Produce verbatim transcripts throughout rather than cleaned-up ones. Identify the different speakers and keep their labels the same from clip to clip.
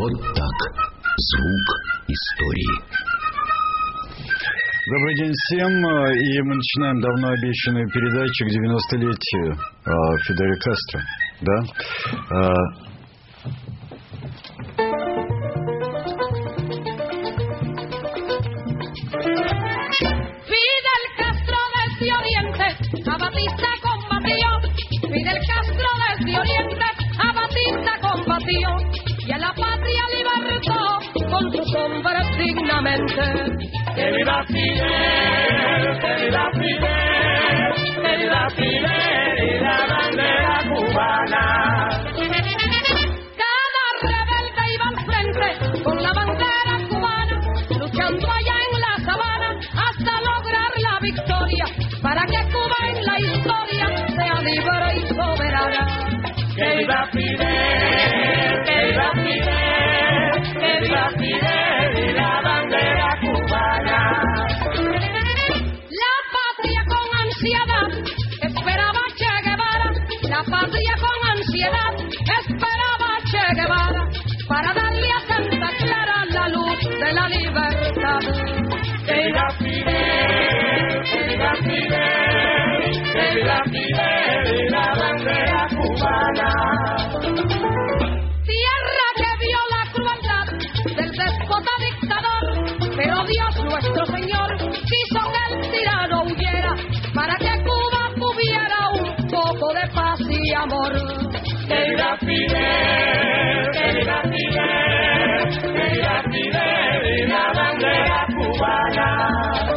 Speaker 1: Вот так. Звук истории.
Speaker 2: Добрый день всем, и мы начинаем давно обещанную передачу к девяностолетию э, Фиделя Кастро, да? Э,
Speaker 3: Fidel Castro desde Oriente a Batista combatió. Fidel Castro desde Oriente a Batista combatió. Y a la patria libertó con sus hombres dignamente. ¡Que viva Fidel! ¡Que viva Fidel! ¡Que viva Fidel y la bandera cubana! Cada rebelde iba al frente con la bandera cubana, luchando allá en la sabana hasta lograr la victoria, para que Cuba en la historia sea libre y soberana. ¡Que viva Fidel! ¡Que viva Fidel! ¡Que viva Fidel y la bandera cubana! La patria con ansiedad esperaba Che Guevara, la patria con ansiedad esperaba Che Guevara, para darle a Santa Clara la luz de la libertad. ¡Que viva Fidel! ¡Que viva Fidel! ¡Que viva Fidel y la bandera cubana! Tierra que vio la crueldad del déspota dictador, pero Dios nuestro Señor quiso que el tirano huyera, para que Cuba tuviera un poco de paz y amor. ¡Que viva Fidel! ¡Que viva Fidel! ¡Que viva Fidel y la bandera cubana!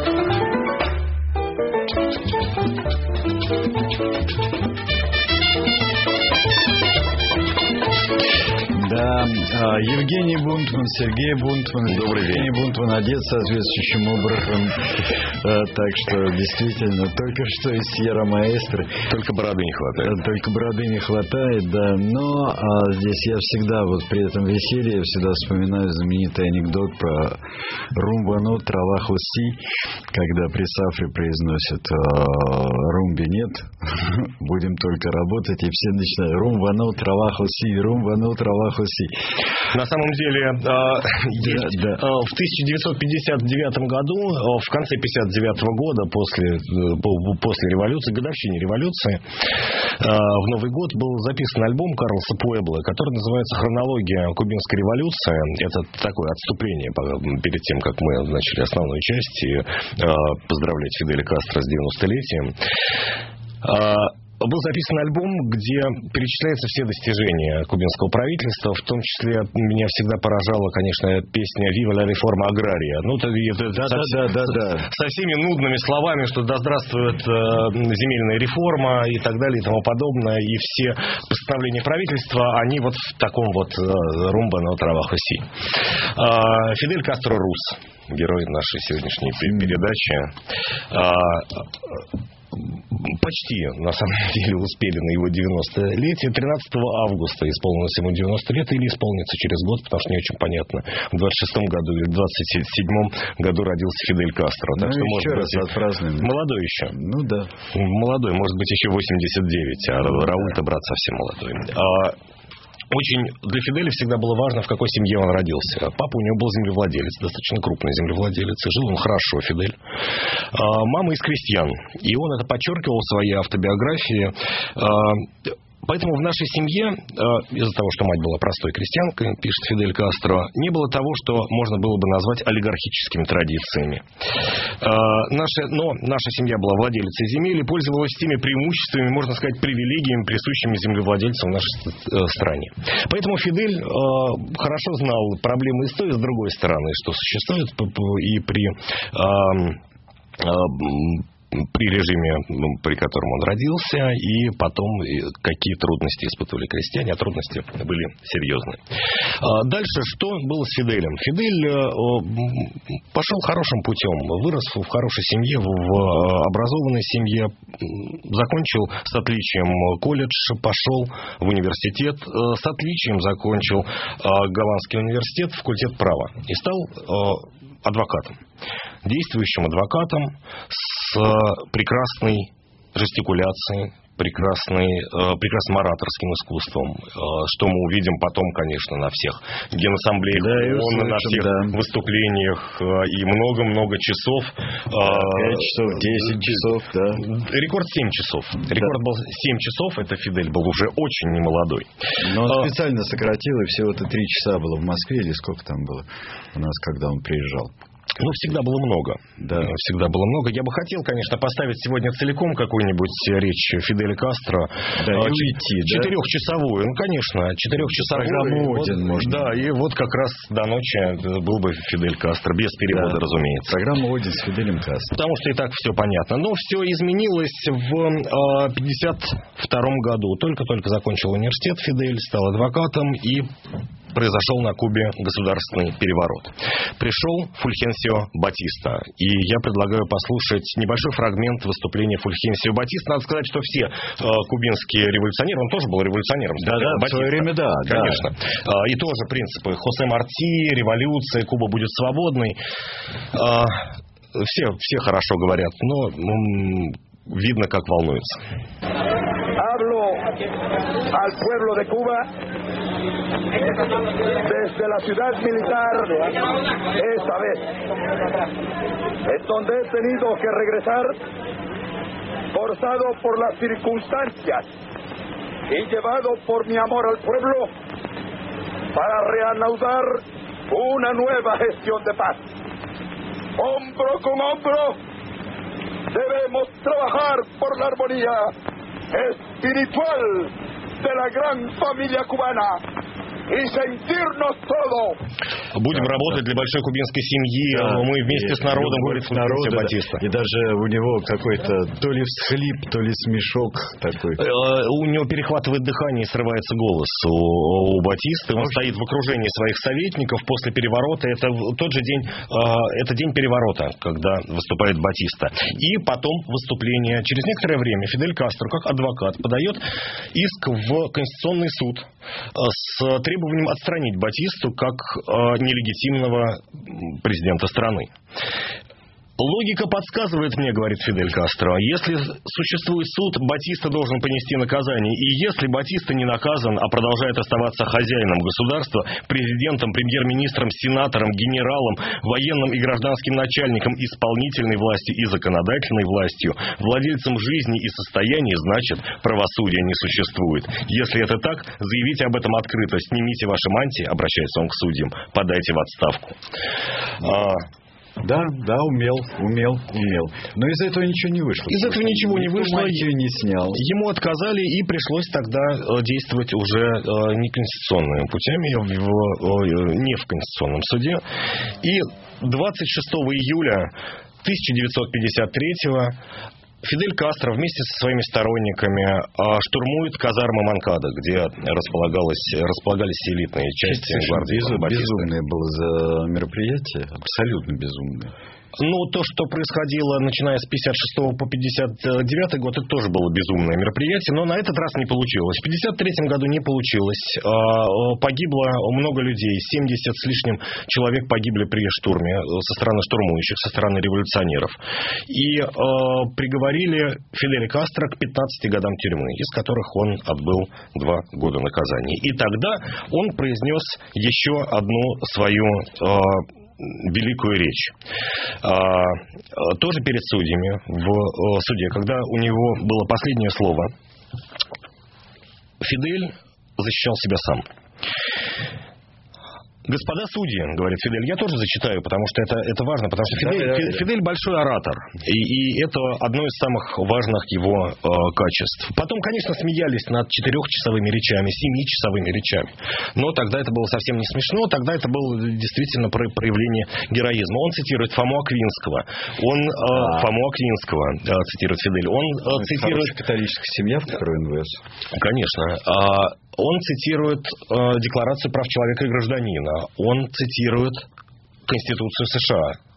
Speaker 2: Да, Евгений Бунтман, Сергей Бунтман.
Speaker 4: Добрый день.
Speaker 2: Евгений Бунтман одет соответствующим образом. Так что, действительно, только что из Сьерра Маэстро.
Speaker 4: Только бороды не хватает.
Speaker 2: Только бороды не хватает, да. Но а, здесь я всегда, вот при этом веселье, я всегда вспоминаю знаменитый анекдот про румбану трава хуси, когда при Сафре произносят румби нет, будем только работать, и все начинают румбану трава хуси, румбану трава хуси.
Speaker 4: На самом деле, э, есть, да, да. Э, в тысяча девятьсот пятьдесят девятом году, э, в конце пятьдесят девятого года, после, э, после революции, годовщине революции, э, в Новый год был записан альбом Карлоса Пуэбла, который называется «Хронология кубинской революции». Это такое отступление перед тем, как мы начали основную часть и э, поздравлять Фиделя Кастро с девяностолетием. Э, Был записан альбом, где перечисляются все достижения кубинского правительства, в том числе меня всегда поражала, конечно, песня «Viva la reforma agraria». Ну, это, это
Speaker 2: да,
Speaker 4: со,
Speaker 2: да, да, да.
Speaker 4: со всеми нудными словами, что да здравствует э, земельная реформа и так далее и тому подобное. И все постановления правительства, они вот в таком вот э, румба на травах оси. Э, Фидель Кастро Рус, герой нашей сегодняшней передачи. Э, Почти, на самом деле, успели на его девяностолетие. тринадцатого августа исполнилось ему девяносто лет, или исполнится через год, потому что не очень понятно, в двадцать шестом году или в двадцать седьмом году родился Фидель Кастро. Так
Speaker 2: ну,
Speaker 4: что,
Speaker 2: может
Speaker 4: быть,
Speaker 2: раз отпразднуем.
Speaker 4: Молодой еще.
Speaker 2: Ну да.
Speaker 4: Молодой, может быть, еще восемьдесят девять, а Рауль-то, брат, совсем молодой. Очень для Фиделя всегда было важно, в какой семье он родился. Папа у него был землевладелец, достаточно крупный землевладелец, и жил он хорошо, Фидель. Мама из крестьян, и он это подчеркивал в своей автобиографии. Поэтому в нашей семье, из-за того, что мать была простой крестьянкой, пишет Фидель Кастро, не было того, что можно было бы назвать олигархическими традициями. Наша, но наша семья была владелицей земель и пользовалась теми преимуществами, можно сказать, привилегиями, присущими землевладельцам в нашей стране. Поэтому Фидель хорошо знал проблемы и с той, и с другой стороны, что существует и при... при режиме, при котором он родился, и потом какие трудности испытывали крестьяне, а трудности были серьезные. Дальше что было с Фиделем? Фидель пошел хорошим путем, вырос в хорошей семье, в образованной семье, закончил с отличием колледж, пошел в университет, с отличием закончил Гаванский университет, факультет права, и стал адвокатом, действующим адвокатом с прекрасной жестикуляцией, прекрасный, прекрасным ораторским искусством, что мы увидим потом, конечно, на всех генассамблеях,
Speaker 2: да,
Speaker 4: ООН, на всех да. выступлениях, и много-много часов.
Speaker 2: пять часов, десять часов, да.
Speaker 4: Рекорд семь часов. Рекорд да. был семь часов, это Фидель был уже очень немолодой.
Speaker 2: Но он а, специально сократил, и всего-то три часа было в Москве, или сколько там было у нас, когда он приезжал.
Speaker 4: Ну, всегда было много. Да. Всегда было много. Я бы хотел, конечно, поставить сегодня целиком какую-нибудь речь Фиделя Кастро.
Speaker 2: Да, и уйти,
Speaker 4: четырехчасовую. Да? Ну, конечно, четырехчасовую.
Speaker 2: Программу один
Speaker 4: вот,
Speaker 2: можно.
Speaker 4: Да, и вот как раз до ночи был бы Фидель Кастро. Без перевода, да. разумеется.
Speaker 2: Программа один с Фиделем Кастро.
Speaker 4: Потому что и так все понятно. Но все изменилось в пятьдесят втором году. Только-только закончил университет Фидель, стал адвокатом и... произошел на Кубе государственный переворот. Пришел Фульхенсио Батиста. И я предлагаю послушать небольшой фрагмент выступления Фульхенсио Батиста. Надо сказать, что все э, кубинские революционеры, он тоже был революционером.
Speaker 2: Да, да, в свое время, да.
Speaker 4: Конечно. Да. И тоже принципы Хосе Марти, революция, Куба будет свободной. Э, все, все хорошо говорят, но м- видно, как волнуются.
Speaker 5: Al pueblo de Cuba desde la ciudad militar esta vez, en donde he tenido que regresar forzado por las circunstancias y llevado por mi amor al pueblo para reanudar una nueva gestión de paz. Hombro con hombro debemos trabajar por la armonía espiritual de la gran familia cubana и sentirnos todo.
Speaker 4: Будем да, работать да. для большой кубинской семьи, да, мы вместе с народом, говорит Фульхенсио Батиста.
Speaker 2: И даже у него какой-то то ли всхлип, то ли смешок такой.
Speaker 4: У него перехватывает дыхание и срывается голос у, у Батисты. Он Может... стоит в окружении своих советников после переворота. Это тот же день, это день переворота, когда выступает Батиста. И потом выступление. Через некоторое время Фидель Кастро, как адвокат, подает иск в Конституционный суд с требованием отстранить Батисту как э, нелегитимного президента страны. Логика подсказывает мне, говорит Фидель Кастро, если существует суд, Батиста должен понести наказание. И если Батиста не наказан, а продолжает оставаться хозяином государства, президентом, премьер-министром, сенатором, генералом, военным и гражданским начальником исполнительной власти и законодательной властью, владельцем жизни и состояния, значит, правосудия не существует. Если это так, заявите об этом открыто, снимите ваши мантии, обращается он к судьям, подайте в отставку. А...
Speaker 2: Да, да, умел, умел, умел. Но из этого ничего не вышло.
Speaker 4: Из этого ничего не вышло.
Speaker 2: Мантию не снял.
Speaker 4: Ему отказали, и пришлось тогда действовать уже неконституционными путями, в, не в Конституционном суде. И двадцать шестого июля тысяча девятьсот пятьдесят третьего Фидель Кастро вместе со своими сторонниками штурмует казармы Монкадо, где располагалось, располагались элитные части гвардии.
Speaker 2: Безумное было за мероприятие, абсолютно безумное.
Speaker 4: Ну, то, что происходило, начиная с пятьдесят шестого по пятьдесят девятый год, это тоже было безумное мероприятие, но на этот раз не получилось. В пятьдесят третьем году не получилось. Погибло много людей, семьдесят с лишним человек погибли при штурме со стороны штурмующих, со стороны революционеров. И э, приговорили Фиделя Кастро к пятнадцати годам тюрьмы, из которых он отбыл два года наказания. И тогда он произнес еще одну свою... Э, великую речь. А, тоже перед судьями в суде, когда у него было последнее слово, Фидель защищал себя сам. Господа судьи, говорит Фидель, я тоже зачитаю, потому что это, это важно, потому что Фидель, да, да, да. Фидель большой оратор, и, и это одно из самых важных его э, качеств. Потом, конечно, смеялись над четырехчасовыми речами, семичасовыми речами, но тогда это было совсем не смешно, тогда это было действительно проявление героизма. Он цитирует Фому Аквинского, он э, а. Фому Аквинского э, цитирует Фидель, он э, цитирует...
Speaker 2: Католическая семья, в которой он вырос.
Speaker 4: Конечно. Э, Он цитирует э, Декларацию прав человека и гражданина. Он цитирует Конституцию США.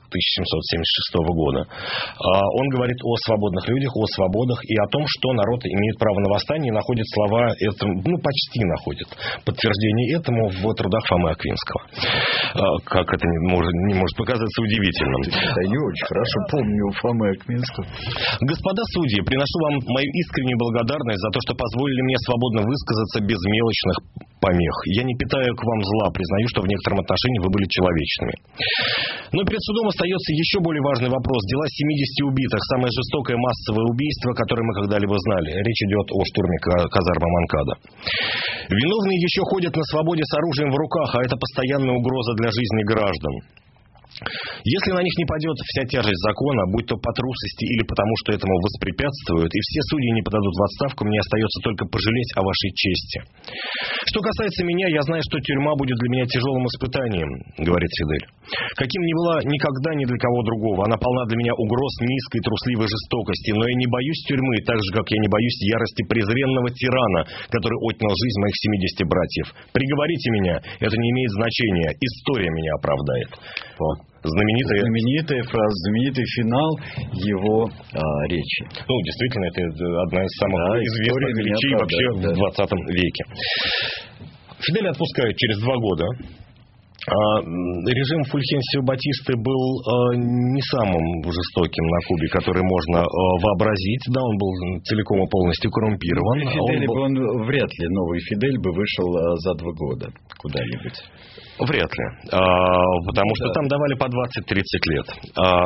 Speaker 4: тысяча семьсот семьдесят шестого года. Он говорит о свободных людях, о свободах и о том, что народ имеет право на восстание, и находит слова, этому, ну, почти находит подтверждение этому в трудах Фомы Аквинского. Как это не может, не может показаться удивительным.
Speaker 2: Да, не очень хорошо помню Фомы Аквинского.
Speaker 4: Господа судьи, приношу вам мою искреннюю благодарность за то, что позволили мне свободно высказаться без мелочных помех. Я не питаю к вам зла, признаю, что в некотором отношении вы были человечными. Но перед судом остается еще более важный вопрос. Дела семидесяти убитых. Самое жестокое массовое убийство, которое мы когда-либо знали. Речь идет о штурме казармы Монкада. Виновные еще ходят на свободе с оружием в руках, а это постоянная угроза для жизни граждан. Если на них не падет вся тяжесть закона, будь то по трусости или потому, что этому воспрепятствуют, и все судьи не подадут в отставку, мне остается только пожалеть о вашей чести. Что касается меня, я знаю, что тюрьма будет для меня тяжелым испытанием, говорит Фидель. Каким не была никогда ни для кого другого. Она полна для меня угроз низкой трусливой жестокости, но я не боюсь тюрьмы, так же, как я не боюсь ярости презренного тирана, который отнял жизнь моих семидесяти братьев. Приговорите меня, это не имеет значения, история меня оправдает. Вот. Знаменитая...
Speaker 2: знаменитая фраза, знаменитый финал его а, речи.
Speaker 4: Ну, действительно, это одна из самых
Speaker 2: да,
Speaker 4: известных речей вообще да. в двадцатом веке. Фидель отпускают через два года. А, режим Фульхенсио Батисты был а, не самым жестоким на Кубе, который можно а, вообразить. Да, он был целиком и полностью коррумпирован.
Speaker 2: При Фиделе он, был... он вряд ли новый Фидель бы вышел а, за два года куда-нибудь.
Speaker 4: Вряд ли. А, потому что да. там давали по двадцать-тридцать лет. А,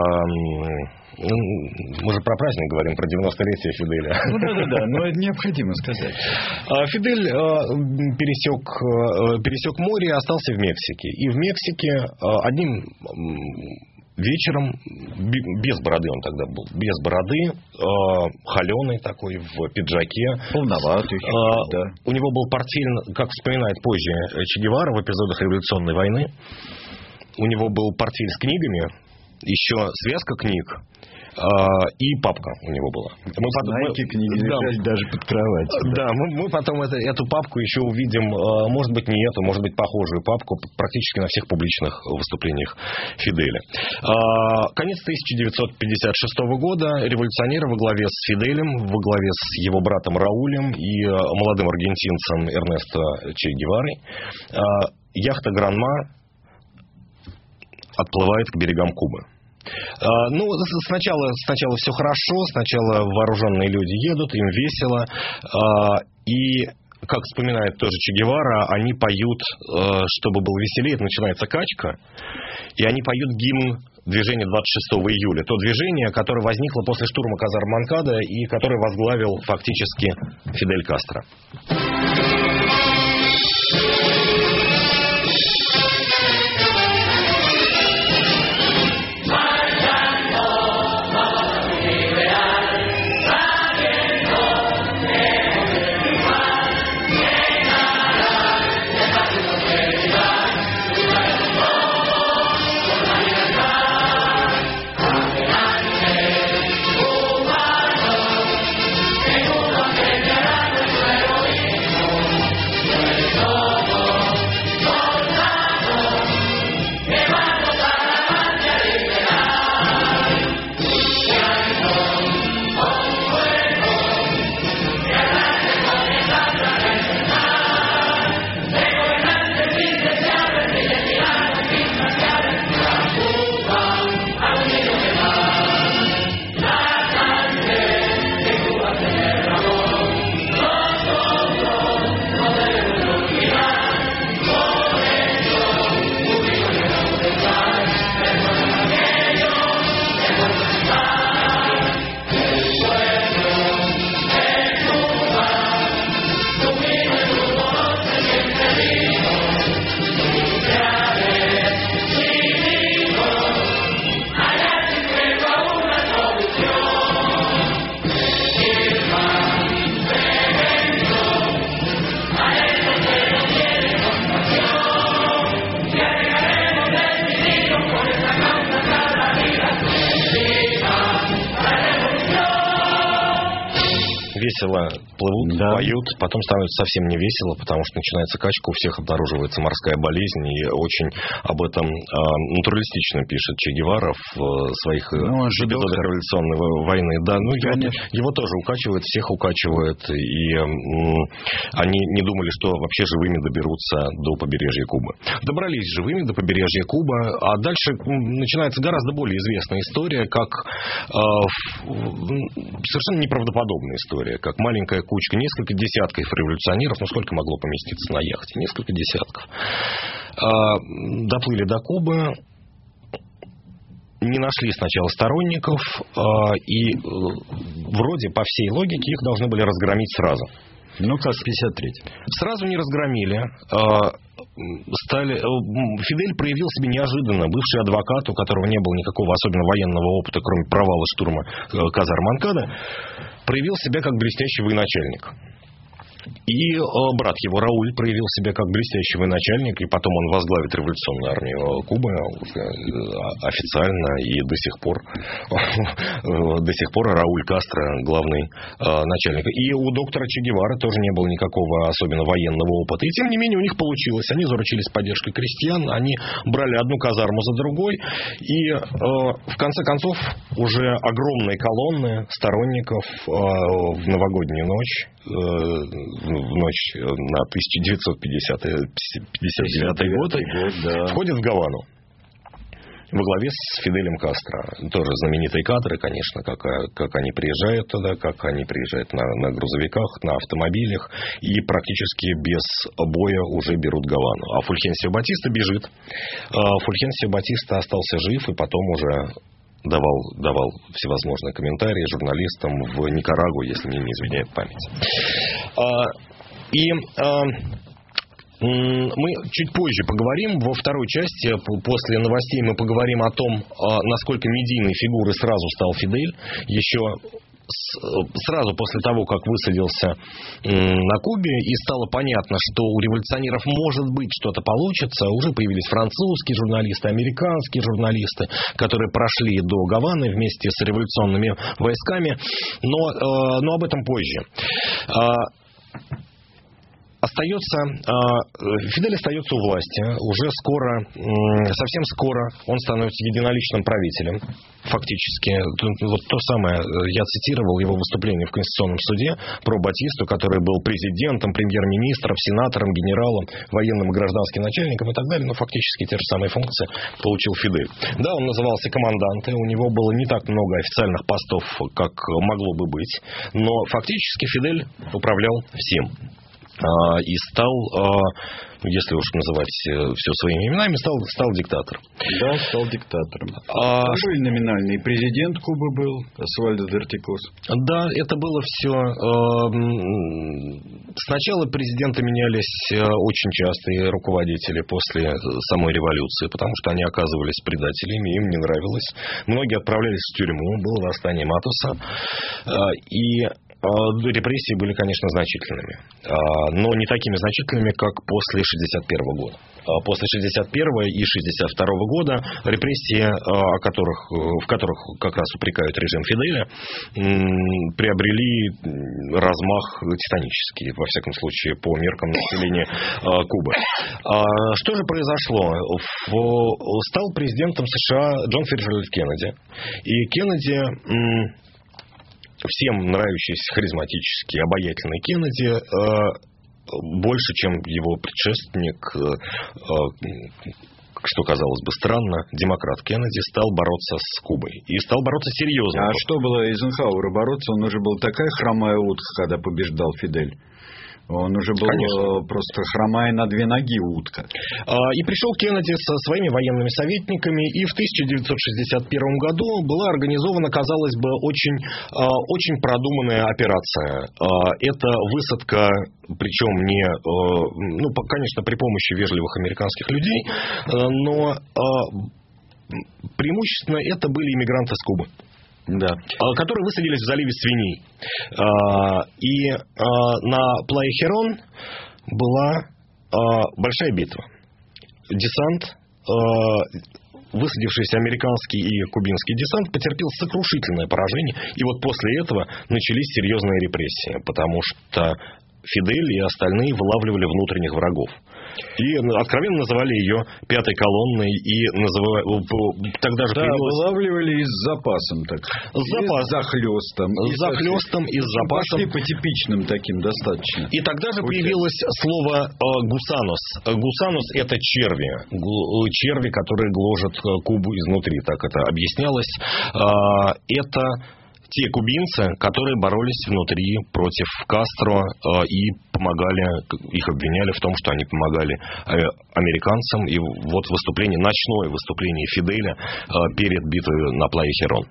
Speaker 4: мы же про праздник говорим, про девяностолетие Фиделя.
Speaker 2: Ну да-да-да, но это необходимо сказать.
Speaker 4: А, Фидель а, пересек, а, пересек море и остался в Мексике. И в Мексике а, одним... вечером, без бороды он тогда был, без бороды, э, холеный такой, в пиджаке.
Speaker 2: Полноватый.
Speaker 4: Э, да. У него был портфель, как вспоминает позже Че Гевара в эпизодах революционной войны, у него был портфель с книгами, еще связка книг. Uh, и папка у него была.
Speaker 2: Мы потом, мы, книги да, даже под кроватью.
Speaker 4: Да, да мы, мы потом это, эту папку еще увидим, uh, может быть, не эту, может быть, похожую папку практически на всех публичных выступлениях Фиделя. Uh, конец тысяча девятьсот пятьдесят шестого года. Революционеры во главе с Фиделем, во главе с его братом Раулем и uh, молодым аргентинцем Эрнесто Че Геварой, uh, яхта Гранма отплывает к берегам Кубы. Uh, ну, сначала, сначала все хорошо, сначала вооруженные люди едут, им весело, uh, и, как вспоминает тоже Че Гевара, они поют, uh, чтобы было веселее, это начинается качка, и они поют гимн движения двадцать шестого июля, то движение, которое возникло после штурма казарм Монкада и которое возглавил фактически Фидель Кастро. весело плывут, да. поют, потом становится совсем не весело, потому что начинается качка, у всех обнаруживается морская болезнь, и очень об этом а, натуралистично пишет Че Гевара в своих ну, эпизодах революционной войны. Да, ну его, его тоже укачивает, всех укачивает, и м, они не думали, что вообще живыми доберутся до побережья Кубы. Добрались живыми до побережья Кубы, а дальше начинается гораздо более известная история, как э, совершенно неправдоподобная история, как маленькая кучка, несколько десятков революционеров, ну сколько могло поместиться на яхте? Несколько десятков. Э, доплыли до Кубы, не нашли сначала сторонников, э, и э, вроде по всей логике их должны были разгромить сразу.
Speaker 2: Ну, как в пятьдесят третьем.
Speaker 4: Сразу не разгромили. Стали... Фидель проявил себя неожиданно. Бывший адвокат, у которого не было никакого особенно военного опыта, кроме провала штурма казарм Монкада, проявил себя как блестящий военачальник. И э, брат его, Рауль, проявил себя как блестящий военачальник, и потом он возглавит революционную армию Кубы уже официально, и до сих пор до сих пор Рауль Кастро главный э, начальник. И у доктора Че Гевары тоже не было никакого особенно военного опыта. И тем не менее у них получилось. Они заручились поддержкой крестьян, они брали одну казарму за другой, и э, в конце концов уже огромные колонны сторонников э, в новогоднюю ночь, э, в ночь на тысяча девятьсот пятьдесят девятый год, да. входит в Гавану во главе с Фиделем Кастро. Тоже знаменитые кадры, конечно, как, как они приезжают туда, как они приезжают на, на грузовиках, на автомобилях, и практически без боя уже берут Гавану. А Фульхенсио Батиста бежит. Фульхенсио Батиста остался жив, и потом уже давал, давал всевозможные комментарии журналистам в Никарагуа, если мне не изменяет память. И мы чуть позже поговорим, во второй части, после новостей, мы поговорим о том, насколько медийной фигурой сразу стал Фидель. Еще сразу после того, как высадился на Кубе, и стало понятно, что у революционеров может быть что-то получится, уже появились французские журналисты, американские журналисты, которые прошли до Гаваны вместе с революционными войсками, но, но об этом позже. Остается, Фидель остается у власти. Уже скоро, совсем скоро он становится единоличным правителем. Фактически. Вот то самое, я цитировал его выступление в Конституционном суде про Батисту, который был президентом, премьер-министром, сенатором, генералом, военным и гражданским начальником и так далее. Но фактически те же самые функции получил Фидель. Да, он назывался команданте, у него было не так много официальных постов, как могло бы быть. Но фактически Фидель управлял всем. И стал, если уж называть все своими именами, стал, стал диктатором.
Speaker 2: Да, стал диктатором. А... Такой номинальный президент Кубы был, Освальдо Дортикос.
Speaker 4: Да, это было все. Сначала президенты менялись очень часто, и руководители после самой революции, потому что они оказывались предателями, им не нравилось. Многие отправлялись в тюрьму, было восстание Матуса. И репрессии были, конечно, значительными, но не такими значительными, как после шестьдесят первого года. После шестьдесят первого и шестьдесят второго года репрессии, о которых, в которых как раз упрекают режим Фиделя, приобрели размах титанический, во всяком случае, по меркам населения Кубы. Что же произошло? Стал президентом США Джон Фиджеральд Кеннеди. И Кеннеди... Всем нравящийся, харизматический, обаятельный Кеннеди, больше, чем его предшественник, что казалось бы странно, демократ Кеннеди стал бороться с Кубой. И стал бороться серьезно.
Speaker 2: А что было Эйзенхауэру бороться? Он уже был такая хромая утка, когда побеждал Фидель. Он уже был Конечно. Просто хромая на две ноги утка.
Speaker 4: И пришел Кеннеди со своими военными советниками, и в тысяча девятьсот шестьдесят первом году была организована, казалось бы, очень, очень продуманная операция. Это высадка, причем не, ну, конечно, при помощи вежливых американских людей, но преимущественно это были иммигранты с Кубы. Да. Которые высадились в заливе Свиней. И на Плая Херон была большая битва. Десант высадившийся американский и кубинский десант потерпел сокрушительное поражение. И вот после этого начались серьезные репрессии, потому что Фидель и остальные вылавливали внутренних врагов. И откровенно называли ее пятой колонной. И называли, тогда же
Speaker 2: да,
Speaker 4: появилось...
Speaker 2: вылавливали и с запасом. Так.
Speaker 4: С запасом.
Speaker 2: И с захлестом.
Speaker 4: С захлестом и с запасом.
Speaker 2: Пошли по типичным таким достаточно.
Speaker 4: И тогда же
Speaker 2: Путем.
Speaker 4: появилось слово гусанос. Гусанос – это черви. Черви, которые гложат Кубу изнутри. Так это объяснялось. Это... те кубинцы, которые боролись внутри против Кастро э, и помогали, их обвиняли в том, что они помогали э, американцам. И вот выступление, ночное выступление Фиделя э, перед битвой на Плая Херон.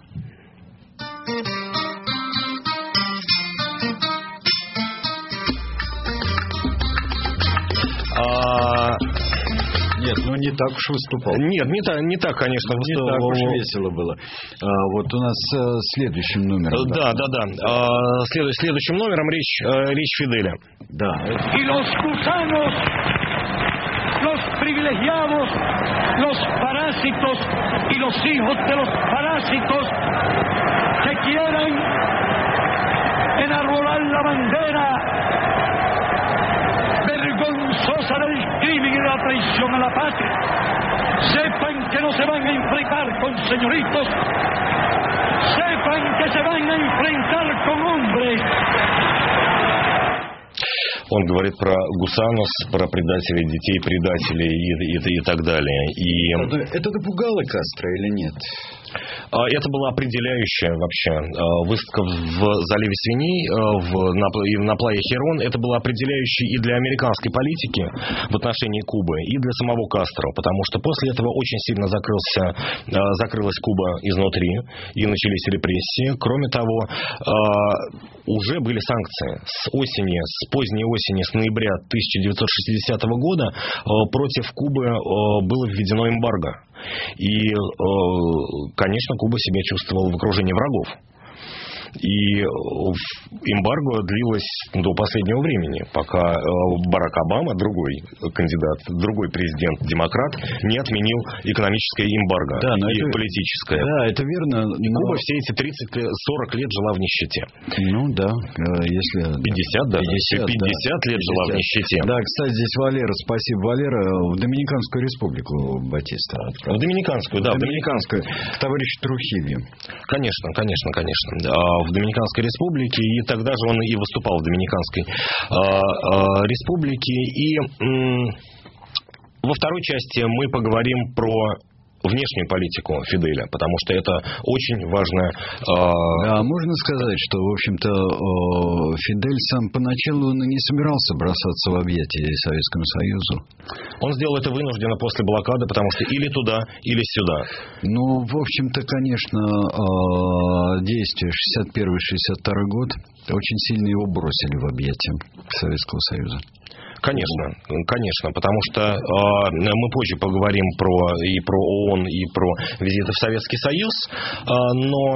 Speaker 4: А...
Speaker 2: Нет, ну не так уж выступал.
Speaker 4: Нет, не так, не так, конечно,
Speaker 2: выступал. Не так уж весело было. А, вот у нас а, следующим номером.
Speaker 4: Да, да, да. А, след, следующим номером речь, а, речь Фиделя.
Speaker 2: Да.
Speaker 6: И los gusanos, los privilegiados, los parásitos y los hijos de los parásitos que quieran enarbolar la bandera vergonzosa del crimen y de la traición a la patria, sepan que no se van a enfrentar con señoritos, sepan que se van a enfrentar con hombres.
Speaker 4: Он говорит про гусанос, про предателей детей, предателей и, и, и так далее. И...
Speaker 2: Это, это напугало Кастро или нет?
Speaker 4: Это была определяющая вообще выставка в заливе свиней в, на, на Плая Херон. Это было определяющей и для американской политики в отношении Кубы, и для самого Кастро, потому что после этого очень сильно закрылся, закрылась Куба изнутри, и начались репрессии. Кроме того, уже были санкции с осени, с поздней осени, с ноября тысяча девятьсот шестидесятого года против Кубы было введено эмбарго. И, конечно, Куба себя чувствовала в окружении врагов. И эмбарго длилось до последнего времени, пока Барак Обама, другой кандидат, другой президент-демократ, не отменил экономическое эмбарго
Speaker 2: да,
Speaker 4: и
Speaker 2: это,
Speaker 4: политическое.
Speaker 2: Да, это верно.
Speaker 4: И
Speaker 2: но...
Speaker 4: Куба все эти тридцать-сорок лет жила в нищете.
Speaker 2: Ну да, если...
Speaker 4: пятьдесят, да?
Speaker 2: пятьдесят,
Speaker 4: пятьдесят
Speaker 2: да.
Speaker 4: лет жила в нищете.
Speaker 2: Да, кстати, здесь Валера, спасибо, Валера, в Доминиканскую республику Батиста отправил.
Speaker 4: В Доминиканскую, да.
Speaker 2: В Доминиканскую, к товарищу Трухилью.
Speaker 4: Конечно, конечно, конечно. В Доминиканской республике, и тогда же он и выступал в Доминиканской э, э, республике. И э, во второй части мы поговорим про внешнюю политику Фиделя, потому что это очень важно. Э...
Speaker 2: Да, можно сказать, что, в общем-то, э, Фидель сам поначалу не собирался бросаться в объятия Советскому Союзу.
Speaker 4: Он сделал это вынужденно после блокады, потому что или туда, или сюда.
Speaker 2: Ну, в общем-то, конечно, э, действия шестьдесят первый — шестьдесят второй год очень сильно его бросили в объятия Советского Союза.
Speaker 4: Конечно, конечно, потому что э, мы позже поговорим про, и про ООН, и про визиты в Советский Союз, э, но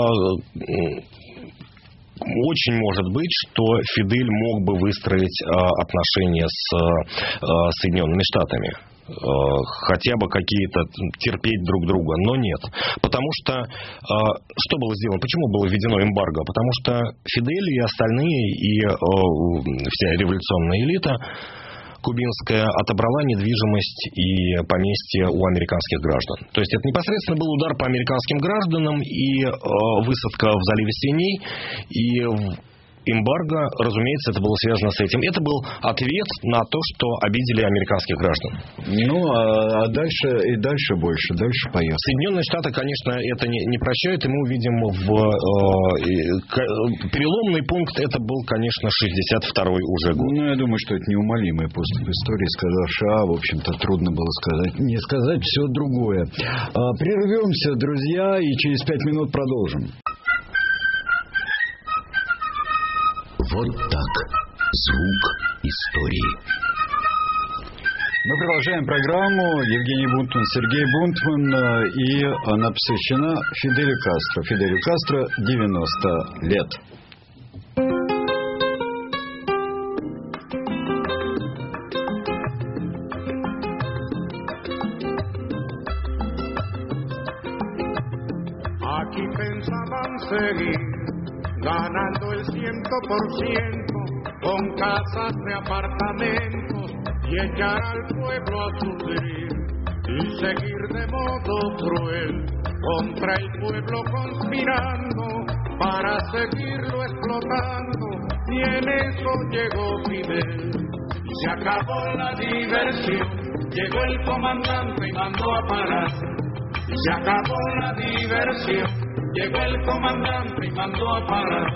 Speaker 4: э, очень может быть, что Фидель мог бы выстроить э, отношения с э, Соединенными Штатами. Хотя бы какие-то терпеть друг друга, но нет. Потому что, что было сделано? Почему было введено эмбарго? Потому что Фидель и остальные, и вся революционная элита кубинская отобрала недвижимость и поместья у американских граждан. То есть это непосредственно был удар по американским гражданам и высадка в заливе свиней, и эмбарго, разумеется, это было связано с этим. Это был ответ на то, что обидели американских граждан.
Speaker 2: Ну, а, а дальше и дальше больше, дальше поехали.
Speaker 4: Соединенные Штаты, конечно, это не, не прощают, и мы увидим в э, переломный пункт, это был, конечно, шестьдесят второй уже год.
Speaker 2: Ну, я думаю, что это неумолимый поступ истории, сказавши А, в общем-то, трудно было сказать, не сказать все другое. А, прервемся, друзья, и через пять минут продолжим.
Speaker 1: Вот так. Звук истории.
Speaker 2: Мы продолжаем программу. Евгений Бунтман, Сергей Бунтман. И она посвящена Фиделю Кастро. Фиделю Кастро девяносто лет.
Speaker 7: seguir ganando el ciento por ciento con casas de apartamentos y echar al pueblo a sufrir y seguir de modo cruel contra el pueblo conspirando para seguirlo explotando, y en eso llegó Fidel y se acabó la diversión. Llegó el comandante y mandó a parar y se acabó la diversión. Llegó el comandante y mandó a parar.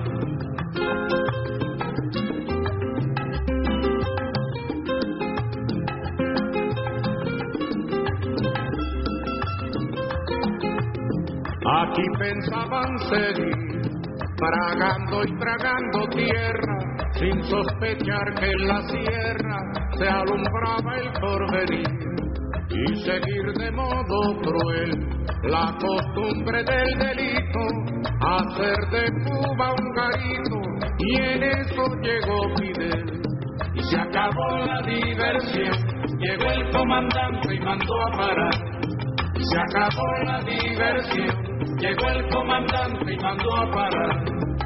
Speaker 7: Aquí pensaban seguir tragando y tragando tierra, sin sospechar que en la sierra se alumbraba el porvenir, y seguir de modo cruel la costumbre del delito, hacer de Cuba un garito, y en eso llegó Fidel y se acabó la diversión. Llegó el comandante y mandó a parar y se acabó la diversión. Llegó el comandante y mandó a parar.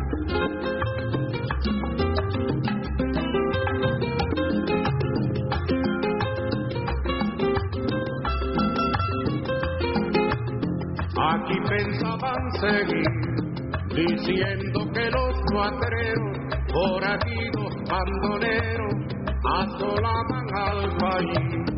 Speaker 7: Aquí pensaban seguir diciendo que los cuatreros, forajidos, bandoleros, asolaban al país.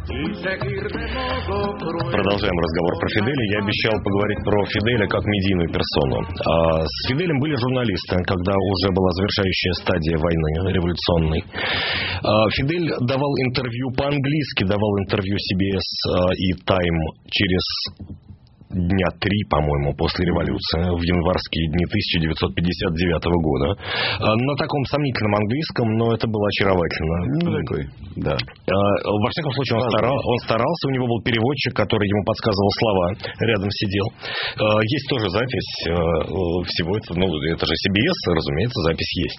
Speaker 4: Продолжаем разговор про Фиделя. Я обещал поговорить про Фиделя как медийную персону. А с Фиделем были журналисты, когда уже была завершающая стадия войны революционной. А Фидель давал интервью по-английски, давал интервью си би эс и Time через дня три, по-моему, после революции, в январские дни тысяча девятьсот пятьдесят девятого года. На таком сомнительном английском, но это было очаровательно.
Speaker 2: Ну, такой, да.
Speaker 4: Во всяком случае, он, старал, он старался, у него был переводчик, который ему подсказывал слова, рядом сидел. Есть тоже запись всего этого, ну, это же си би эс, разумеется, запись есть.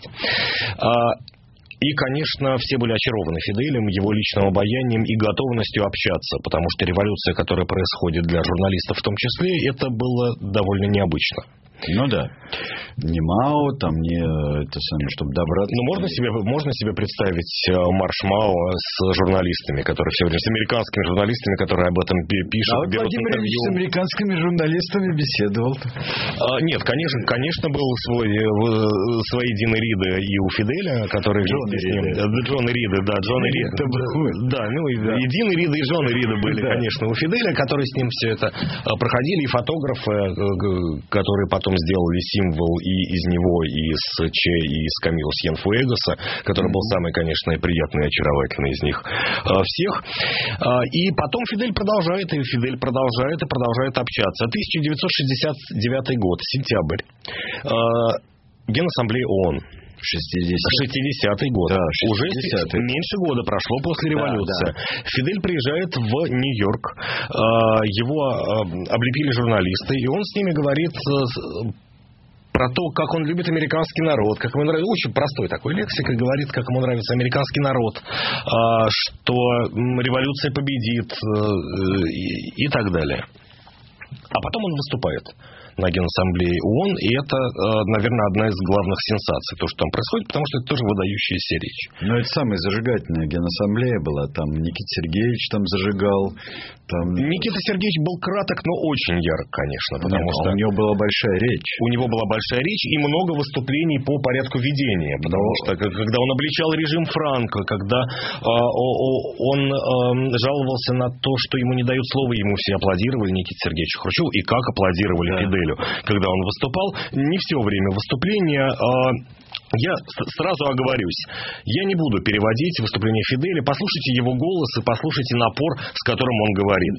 Speaker 4: И, конечно, все были очарованы Фиделем, его личным обаянием и готовностью общаться, потому что революция, которая происходит для журналистов в том числе, это было довольно необычно.
Speaker 2: Ну да. Не Мао, там не это самое, чтобы добраться.
Speaker 4: Ну, можно себе, можно себе представить марш Мао с журналистами, которые все время, с американскими журналистами, которые об этом пишут,
Speaker 2: а вот
Speaker 4: берут
Speaker 2: Владимир
Speaker 4: интервью.
Speaker 2: Ильич с американскими журналистами беседовал.
Speaker 4: А, нет, конечно, конечно, был свой, свои Дины Риды и у Фиделя, которые вместе с ним... Джон Риды, да, Джон Риды. Да, ну и, да. и Дины Риды, и Джон Риды были, да. Конечно, у Фиделя, которые с ним все это проходили, и фотографы, которые потом сделали символ и из него, и из Че, и из Камило Сьенфуэгоса, который был самый, конечно, приятный и очаровательный из них всех. И потом Фидель продолжает, и Фидель продолжает, и продолжает общаться. тысяча девятьсот шестьдесят девятый год, сентябрь. Генассамблея ООН. шестидесятый год. Да, шестидесятый. Уже меньше года прошло после революции. Да, да. Фидель приезжает в Нью-Йорк. Его облепили журналисты, и он с ними говорит про то, как он любит американский народ, как ему нравится, очень простой такой лексикой говорит, как ему нравится американский народ, что революция победит и так далее. А потом он выступает на Генассамблее ООН, и это, наверное, одна из главных сенсаций, то, что там происходит, потому что это тоже выдающаяся речь.
Speaker 2: Ну, это самая зажигательная Генассамблея была, там Никита Сергеевич там зажигал. Там...
Speaker 4: Никита Сергеевич был краток, но очень ярк, конечно, потому
Speaker 2: Нет,
Speaker 4: что...
Speaker 2: у него была большая речь.
Speaker 4: У него была большая речь и много выступлений по порядку ведения, потому но... что, когда он обличал режим Франко, когда э, он э, жаловался на то, что ему не дают слова, ему все аплодировали, Никите Сергеевичу Хрущеву, и как аплодировали да. Фиделю, когда он выступал. Не все время выступления... Э, Я сразу оговорюсь, я не буду переводить выступление Фиделя, послушайте его голос и послушайте напор, с которым он говорит.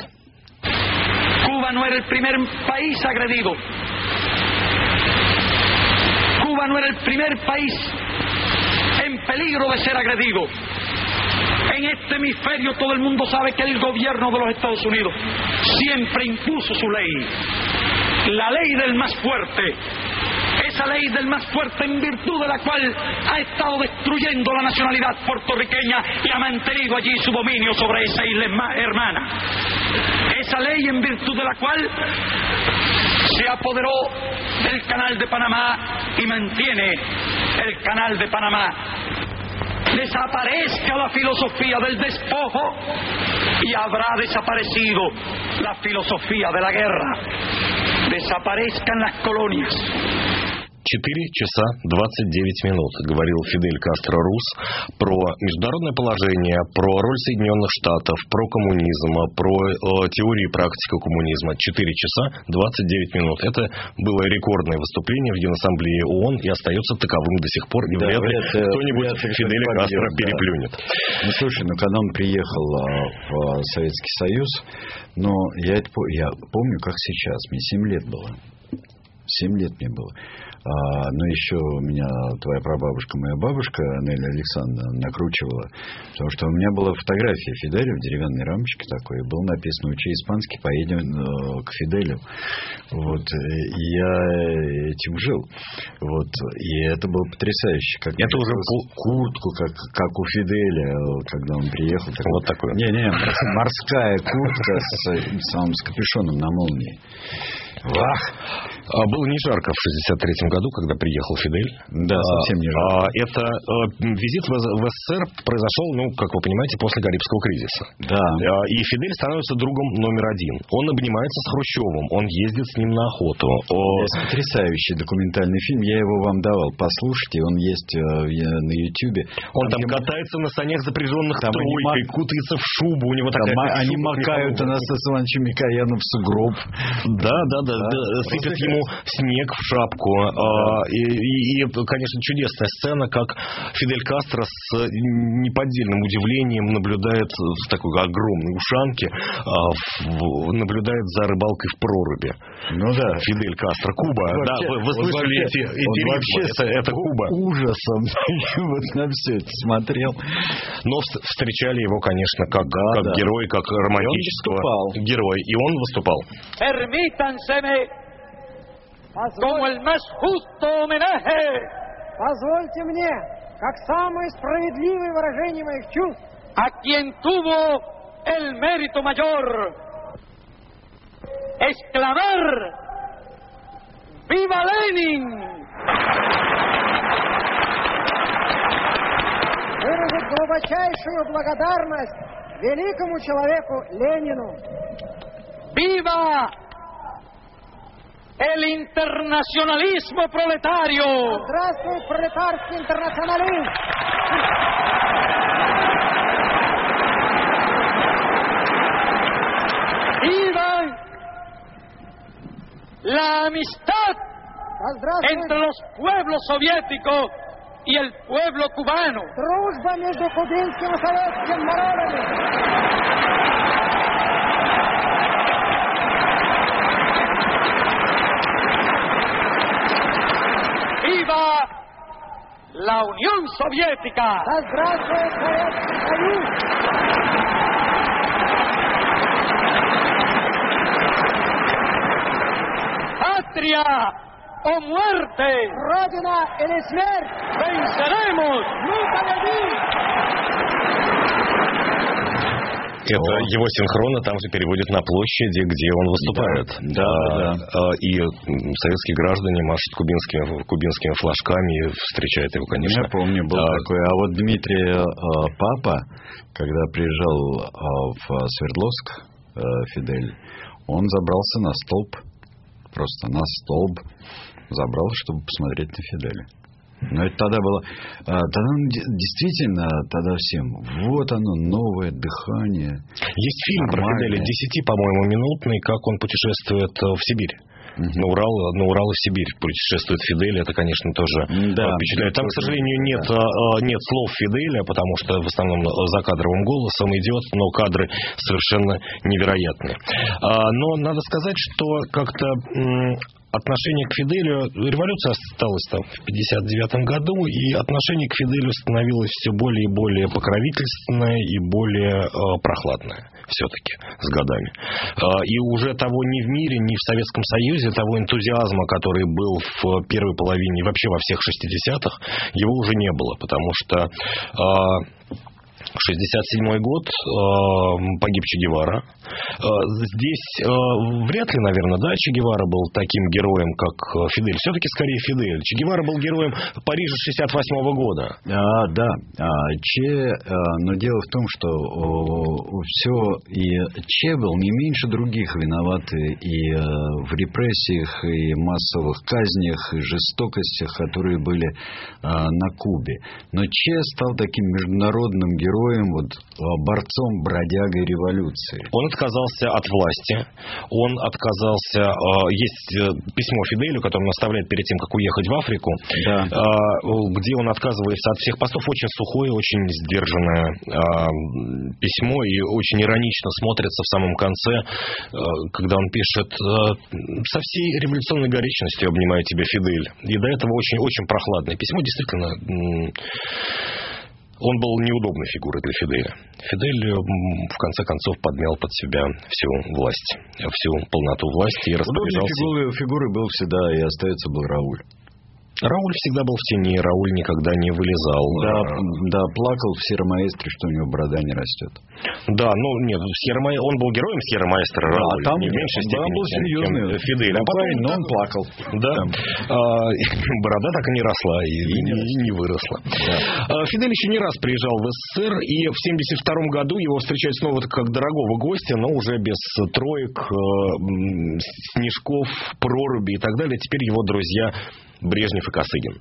Speaker 8: Cuba no era el primer país agredido. Cuba no era el primer país en peligro de ser agredido. En este hemisferio todo el mundo sabe que el gobierno de los Estados Unidos siempre impuso su ley, la ley del más fuerte. Esa ley del más fuerte en virtud de la cual ha estado destruyendo la nacionalidad puertorriqueña y ha mantenido allí su dominio sobre esa isla hermana. Esa ley en virtud de la cual se apoderó del Canal de Panamá y mantiene el Canal de Panamá. Desaparezca la filosofía del despojo y habrá desaparecido la filosofía de la guerra. Desaparezcan las colonias.
Speaker 4: четыре часа двадцать девять минут говорил Фидель Кастро Рус про международное положение, про роль Соединенных Штатов, про коммунизм, про э, теорию и практику коммунизма. четыре часа двадцать девять минут. Это было рекордное выступление в Генассамблее ООН и остается таковым до сих пор. И да, вряд ли кто-нибудь Фиделя Кастро да. переплюнет.
Speaker 2: Ну, слушай, ну когда он приехал в Советский Союз, ну, я, это, я помню, как сейчас. Мне семь лет было. Семь лет мне было. А, но еще меня твоя прабабушка, моя бабушка Нелли Александровна накручивала, потому что у меня была фотография Фиделя в деревянной рамочке такой, и было написано: учи испанский, поедем э, к Фиделю. Вот, и я этим жил. Вот, и это было потрясающе. Как
Speaker 4: это уже
Speaker 2: куртку, как, как у Фиделя, когда он приехал. Так,
Speaker 4: вот такой.
Speaker 2: Не-не, морская куртка с, с, с капюшоном на молнии.
Speaker 4: Вах! Было не жарко в шестьдесят третьем году, когда приехал Фидель.
Speaker 2: Да, совсем не жарко.
Speaker 4: Это визит в СССР произошел, ну, как вы понимаете, после Карибского кризиса.
Speaker 2: Да.
Speaker 4: И Фидель становится другом номер один. Он обнимается с Хрущевым, он ездит с ним на охоту.
Speaker 2: Есть потрясающий документальный фильм, я его вам давал, послушайте, он есть на Ютьюбе.
Speaker 4: Он там, там катается на санях, запряженных там тройкой, мак... кутается в шубу, у него такая...
Speaker 2: Там они макают Анастасия Ивановича Микояна в сугроб.
Speaker 4: Да, да, да. Да, сыпят ему снег в шапку. Да. И, и, и, конечно, чудесная сцена, как Фидель Кастро с неподдельным удивлением наблюдает в такой огромной ушанке, наблюдает за рыбалкой в проруби.
Speaker 2: Ну да.
Speaker 4: Фидель Кастро. Куба.
Speaker 2: Вообще,
Speaker 4: да, вы, вы слышали
Speaker 2: вообще,
Speaker 4: эти, эти
Speaker 2: вообще
Speaker 4: это, это Куба.
Speaker 2: Ужасом вот на все это смотрел.
Speaker 4: Но встречали его, конечно, как,
Speaker 2: да,
Speaker 4: как
Speaker 2: да.
Speaker 4: герой, как романтического героя. И он выступал.
Speaker 9: Como el más justo homenaje. Позвольте мне, как самое справедливое выражение моих чувств,
Speaker 8: a quien tuvo el mérito mayor, exclamar ¡Viva Lenin!
Speaker 9: Выразить глубочайшую благодарность великому человеку Ленину.
Speaker 8: ¡Viva el internacionalismo proletario!
Speaker 9: Здравствует пролетарский интернационализм!
Speaker 8: ¡Viva la amistad entre los pueblos soviéticos y el pueblo cubano!
Speaker 9: Дружба между кубинским и советским народами!
Speaker 8: ¡Viva la Unión Soviética!
Speaker 9: Да здравствует Советский Союз!
Speaker 8: ¡Patria o muerte!
Speaker 9: Родина или смерть!
Speaker 8: ¡Venceremos!
Speaker 9: Мы победим!
Speaker 4: Это его синхронно там же переводят на площади, где он выступает.
Speaker 2: Да, да, да.
Speaker 4: И советские граждане машут кубинскими, кубинскими флажками и встречают его, конечно.
Speaker 2: Я помню, был а, такой. А вот Дмитрий а, папа, когда приезжал а, в Свердловск, а, Фидель, он забрался на столб, просто на столб забрал, чтобы посмотреть на Фиделя. Но это тогда было... Тогда действительно, тогда всем... Вот оно, новое дыхание.
Speaker 4: Есть фильм про Фиделя, десяти, по-моему, минутный, как он путешествует в Сибирь. Uh-huh. На Урал, на Урал и в Сибирь путешествует Фидель. Это, конечно, тоже да, впечатляет. Там, к сожалению, нет, да. нет слов Фиделя, потому что в основном закадровым голосом идет, но кадры совершенно невероятные. Но надо сказать, что как-то... Отношение к Фиделю, революция осталась там в пятьдесят девятом году, и отношение к Фиделю становилось все более и более покровительственное и более э, прохладное все-таки с годами. Э, и уже того ни в мире, ни в Советском Союзе, того энтузиазма, который был в первой половине, вообще во всех шестидесятых, его уже не было, потому что... Э, шестьдесят седьмой год, погиб Че Гевара. Здесь вряд ли, наверное, да, Че Гевара был таким героем, как Фидель. Все-таки скорее Фидель. Че Гевара был героем Парижа шестьдесят восьмого года.
Speaker 2: А, да, а, Че, но дело в том, что все, и Че был не меньше других виноваты и в репрессиях, и массовых казнях, и жестокостях, которые были на Кубе. Но Че стал таким международным героем, вот, борцом, бродягой революции.
Speaker 4: Он отказался от власти, он отказался... Есть письмо Фиделю, которое он оставляет перед тем, как уехать в Африку,
Speaker 2: да.
Speaker 4: где он отказывается от всех постов. Очень сухое, очень сдержанное письмо, и очень иронично смотрится в самом конце, когда он пишет: «Со всей революционной горячностью обнимаю тебя, Фидель». И до этого очень-очень прохладное письмо. Действительно, он был неудобной фигурой для Фиделя. Фидель, в конце концов, подмял под себя всю власть, всю полноту власти и распоряжался.
Speaker 2: Удобной фигурой был всегда и остается был Рауль.
Speaker 4: Рауль всегда был в тени, Рауль никогда не вылезал.
Speaker 2: Да, да, плакал в Сьерра-Маэстре, что у него борода не растет.
Speaker 4: Да, ну нет, Сьерра-Маэстро, он был героем Сьерра-Маэстро, Рауль,
Speaker 2: а там
Speaker 4: не в меньшей степени,
Speaker 2: был серьезный
Speaker 4: Фидель. А потом,
Speaker 2: но он плакал.
Speaker 4: Да, а, борода так и не росла, и, и, не, и не выросла. Да. А, Фидель еще не раз приезжал в СССР, и в семьдесят втором году его встречают снова как дорогого гостя, но уже без троек, снежков, проруби и так далее. Теперь его друзья Брежнев и Косыгин.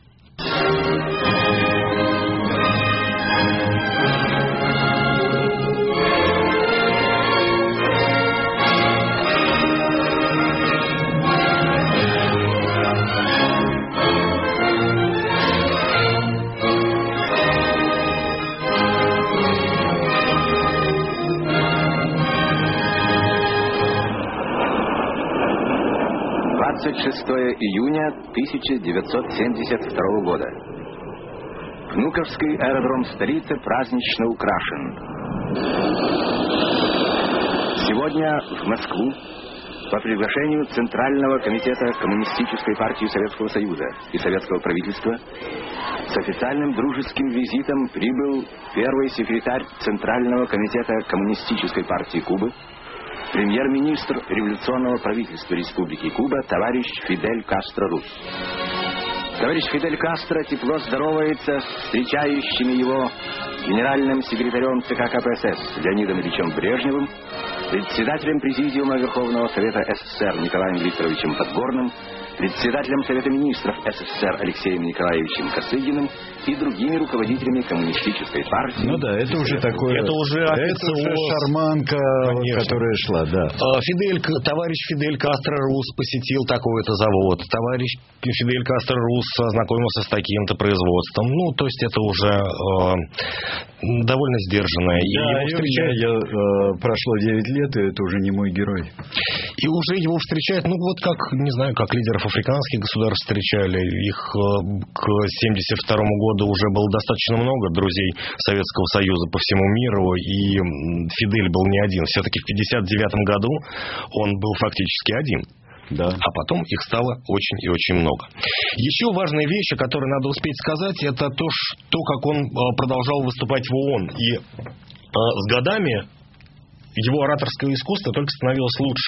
Speaker 10: двадцать шестого июня тысяча девятьсот семьдесят второго года. Внуковский аэродром столицы празднично украшен. Сегодня в Москву по приглашению Центрального комитета Коммунистической партии Советского Союза и Советского правительства с официальным дружеским визитом прибыл первый секретарь Центрального комитета Коммунистической партии Кубы, премьер-министр революционного правительства Республики Куба товарищ Фидель Кастро-Рус. Товарищ Фидель Кастро тепло здоровается с встречающими его генеральным секретарем ЦК КПСС Леонидом Ильичем Брежневым, председателем Президиума Верховного Совета СССР Николаем Викторовичем Подгорным, председателем Совета Министров СССР Алексеем Николаевичем Косыгиным и другими руководителями коммунистической партии.
Speaker 2: Ну да, это уже такое...
Speaker 4: Это уже
Speaker 2: это уже шарманка, конечно, которая шла, да.
Speaker 4: Фидель, товарищ Фидель Кастро-Рус посетил такой-то завод. Товарищ Фидель Кастро-Рус ознакомился с таким-то производством. Ну, то есть это уже э, довольно сдержанное.
Speaker 2: Да, и его встречают... я, я, э, прошло девять лет, и это уже не мой герой.
Speaker 4: И уже его встречают, ну вот как, не знаю, как лидеров африканских государств встречали. Их э, к семьдесят второму году уже было достаточно много друзей Советского Союза по всему миру, и Фидель был не один. Все-таки в пятьдесят девятом году он был фактически один.
Speaker 2: Да.
Speaker 4: А потом их стало очень и очень много. Еще важная вещь, о которой надо успеть сказать, это то, что, как он продолжал выступать в ООН. И э, с годами его ораторское искусство только становилось лучше.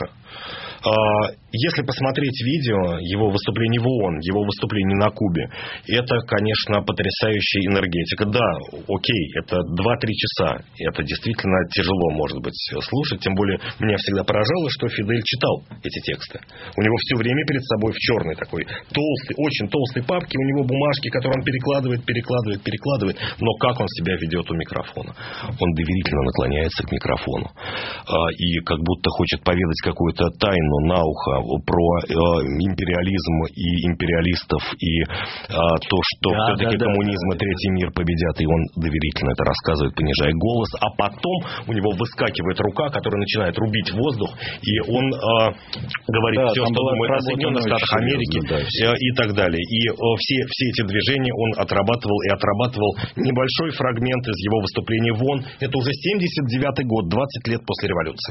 Speaker 4: Если посмотреть видео его выступлений в ООН, его выступлений на Кубе, это, конечно, потрясающая энергетика. Да, окей, это два-три часа. Это действительно тяжело, может быть, слушать. Тем более, меня всегда поражало, что Фидель читал эти тексты. У него все время перед собой в черной такой толстой, очень толстой папке, у него бумажки, которые он перекладывает, перекладывает, перекладывает. Но как он себя ведет у микрофона? Он доверительно наклоняется к микрофону и как будто хочет поведать какую-то тайну на ухо про э, империализм и империалистов, и э, то, что да, все-таки да, коммунизм да, и третий мир победят, и он доверительно это рассказывает, понижая голос, а потом у него выскакивает рука, которая начинает рубить воздух, и он э, говорит да, все, что думает о Соединенных Штатах Америки, да, э, и так далее. И э, все, все эти движения он отрабатывал и отрабатывал. Небольшой фрагмент из его выступления в ООН. Это уже семьдесят девятый год, двадцать лет после революции.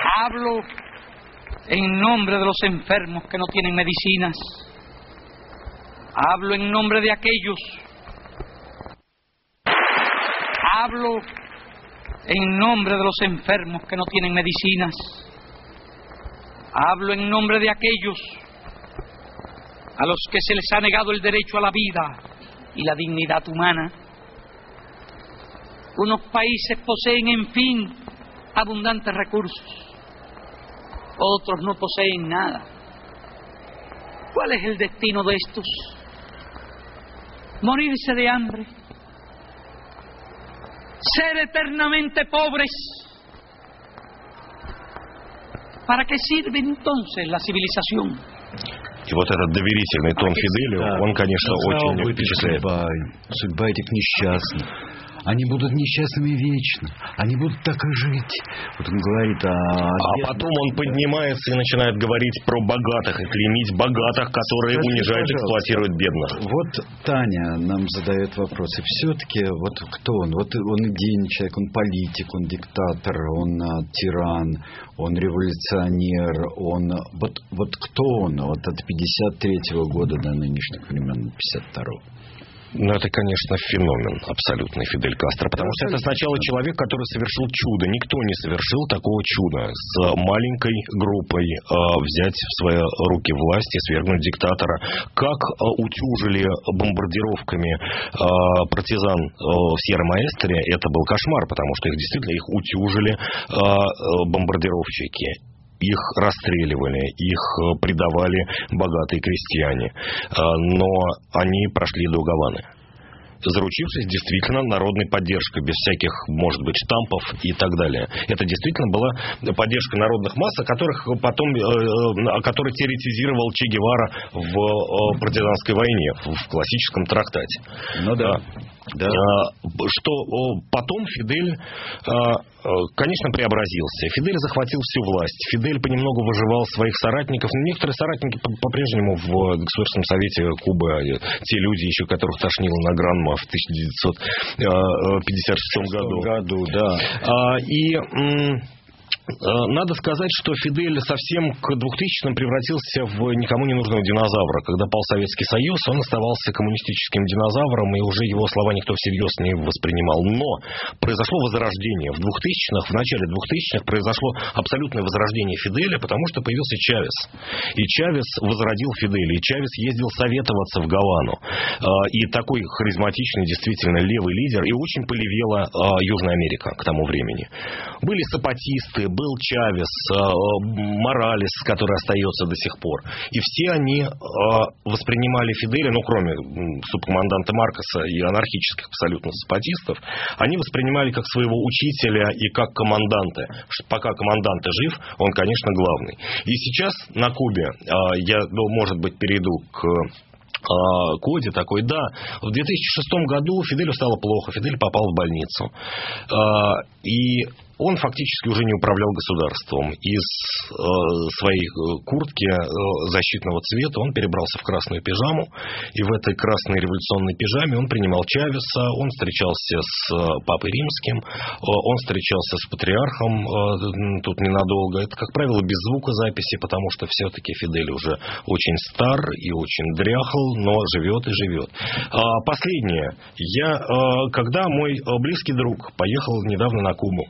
Speaker 8: En nombre de los enfermos que no tienen medicinas. Hablo en nombre de aquellos. Hablo en nombre de los enfermos que no tienen medicinas. Hablo en nombre de aquellos a los que se les ha negado el derecho a la vida y la dignidad humana. Unos países poseen, en fin, abundantes recursos. Otros no poseen nada. ¿Cuál es el destino de estos? ¿Morirse de hambre? ¿Ser eternamente pobres? ¿Para qué sirve entonces la civilización?
Speaker 4: И вот этот доверительный тон Фиделю,
Speaker 2: да,
Speaker 4: он, конечно, очень впечатляет.
Speaker 2: Судьба, судьба этих несчастных. Они будут несчастными вечно. Они будут так и жить. Вот он говорит о...
Speaker 4: А потом он поднимается и начинает говорить про богатых и клеймить богатых, которые
Speaker 2: Скажите,
Speaker 4: унижают и
Speaker 2: пожалуйста,
Speaker 4: эксплуатируют бедных.
Speaker 2: Вот Таня нам задает вопрос. И все-таки, вот кто он? Вот он идейный человек, он политик, он диктатор, он а, тиран, он революционер, он... Вот, вот кто он? Вот от пятьдесят третьего года до нынешних времен, пятьдесят второго.
Speaker 4: Ну, это, конечно, феномен абсолютный Фидель Кастро, потому что это сначала человек, который совершил чудо. Никто не совершил такого чуда с маленькой группой э, взять в свои руки власть и свергнуть диктатора. Как э, утюжили бомбардировками э, партизан э, в Сьерра-Маэстре, это был кошмар, потому что их действительно их утюжили э, бомбардировщики. Их расстреливали, их предавали богатые крестьяне. Но они прошли до Гаваны, заручившись действительно народной поддержкой, без всяких, может быть, штампов и так далее. Это действительно была поддержка народных масс, о которых потом, о которой теоретизировал Че Гевара в партизанской войне, в классическом трактате.
Speaker 2: Ну да. Да.
Speaker 4: Что потом Фидель, конечно, преобразился. Фидель захватил всю власть. Фидель понемногу выживал своих соратников. Некоторые соратники по-прежнему в Государственном совете Кубы, те люди еще, которых тошнило на Гранма в тысяча девятьсот пятьдесят шестом году.
Speaker 2: году да.
Speaker 4: И... Надо сказать, что Фидель совсем к двухтысячным превратился в никому не нужного динозавра. Когда пал Советский Союз, он оставался коммунистическим динозавром, и уже его слова никто всерьез не воспринимал. Но произошло возрождение. В двухтысячных, в начале двухтысячных произошло абсолютное возрождение Фиделя, потому что появился Чавес. И Чавес возродил Фиделя, и Чавес ездил советоваться в Гавану. И такой харизматичный, действительно, левый лидер, и очень полевела Южная Америка к тому времени. Были сапатисты, был Чавес, Моралес, который остается до сих пор. И все они воспринимали Фиделя, ну, кроме субкоманданта Маркоса и анархических абсолютно сепаратистов, они воспринимали как своего учителя и как команданта. Пока командант жив, он, конечно, главный. И сейчас на Кубе, я, может быть, перейду к... Коде такой, да, в две тысячи шестом году Фиделю стало плохо, Фидель попал в больницу. И он фактически уже не управлял государством. Из э, своей куртки э, защитного цвета он перебрался в красную пижаму. И в этой красной революционной пижаме он принимал Чавеса, он встречался с э, Папой Римским, э, он встречался с патриархом э, тут ненадолго. Это, как правило, без звукозаписи, потому что все-таки Фидель уже очень стар и очень дряхл, но живет и живет. А последнее. Я, э, когда мой близкий друг поехал недавно на Кубу,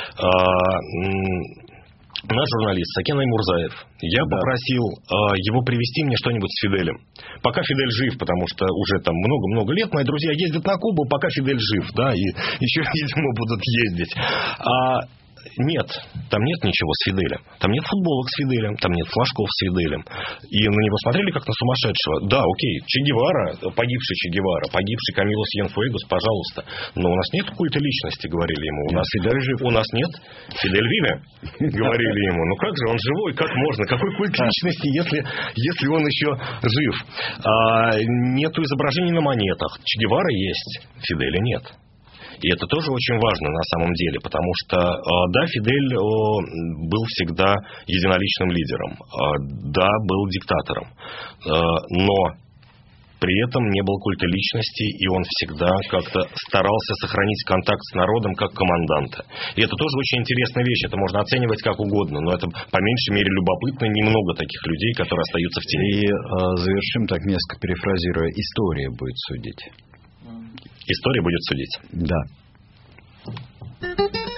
Speaker 4: наш журналист Сакен Аймурзаев, я да. попросил э, его привезти мне что-нибудь с Фиделем. Пока Фидель жив, потому что уже там много-много лет мои друзья ездят на Кубу, пока Фидель жив, да, и еще, видимо, будут ездить. А нет, там нет ничего с Фиделем. Там нет футболок с Фиделем, там нет флажков с Фиделем. И на него смотрели как на сумасшедшего. Да, окей, Че Гевара, погибший Че Гевара, погибший Камило Сьенфуэгос, пожалуйста. Но у нас нет культа личности, говорили ему. У нас Фидель жив. У нас нет. Фидель Виве, говорили ему. Ну как же, он живой, как можно? Какой культ личности, если, если он еще жив? А, нету изображений на монетах. Че Гевара есть, Фиделя нет. И это тоже очень важно на самом деле, потому что, да, Фидель был всегда единоличным лидером, да, был диктатором, но при этом не был культа личности, и он всегда как-то старался сохранить контакт с народом как команданта. И это тоже очень интересная вещь, это можно оценивать как угодно, но это по меньшей мере любопытно, немного таких людей, которые остаются в тени.
Speaker 2: И э, завершим так несколько перефразируя, история будет судить.
Speaker 4: История будет судить.
Speaker 2: Да.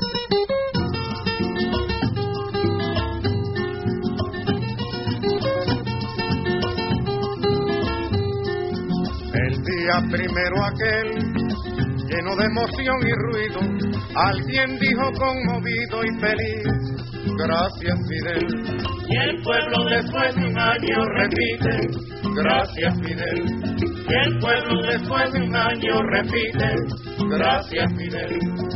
Speaker 7: Era primero aquel, lleno de emoción y ruido, alguien dijo conmovido y feliz, gracias Fidel.
Speaker 11: Y el pueblo después de un año repite, gracias Fidel. Y el pueblo después de un año repite, gracias Fidel.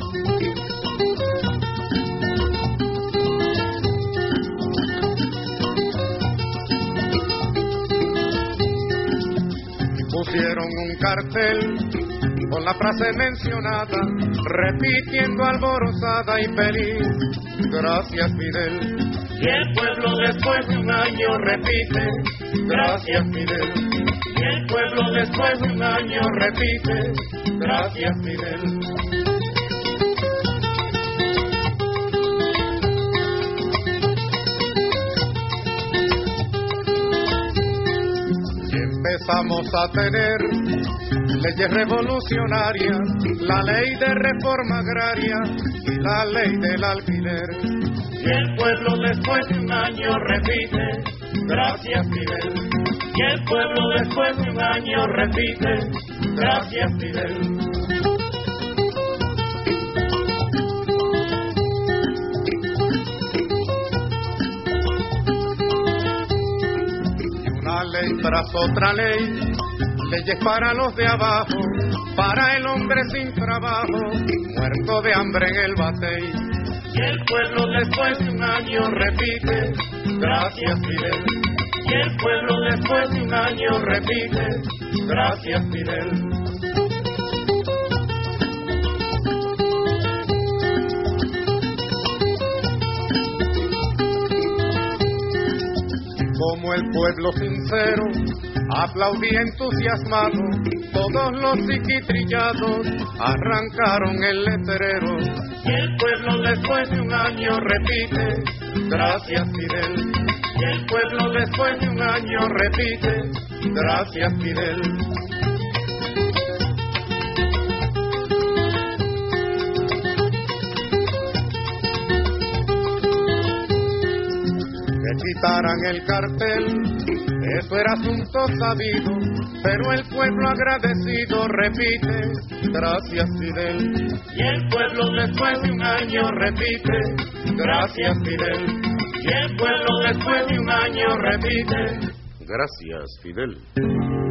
Speaker 7: Pusieron un cartel con la frase mencionada, repitiendo alborozada y feliz, gracias Fidel.
Speaker 11: Y el pueblo después de un año repite, gracias Fidel. Y el pueblo después de un año repite, gracias Fidel.
Speaker 7: Empezamos a tener leyes revolucionarias, la ley de reforma agraria y la ley del alquiler.
Speaker 11: Y el pueblo después de un año repite, gracias Fidel. Y el pueblo después de un año repite, gracias Fidel.
Speaker 7: Ley tras otra ley, leyes para los de abajo, para el hombre sin trabajo, muerto de hambre en el batey.
Speaker 11: Y el pueblo después de un año repite, gracias Fidel. Y el pueblo después de un año repite, gracias Fidel.
Speaker 7: Como el pueblo sincero aplaudía entusiasmado, todos los psiquitrillados arrancaron el letrero.
Speaker 11: Y el pueblo después de un año repite, gracias Fidel. Y el pueblo después de un año repite, gracias Fidel.
Speaker 7: Quitaran el cartel, eso era asunto sabido, pero el pueblo agradecido repite, gracias Fidel.
Speaker 11: Y el pueblo después de un año repite, gracias Fidel. Y el pueblo después de un año repite,
Speaker 7: gracias Fidel.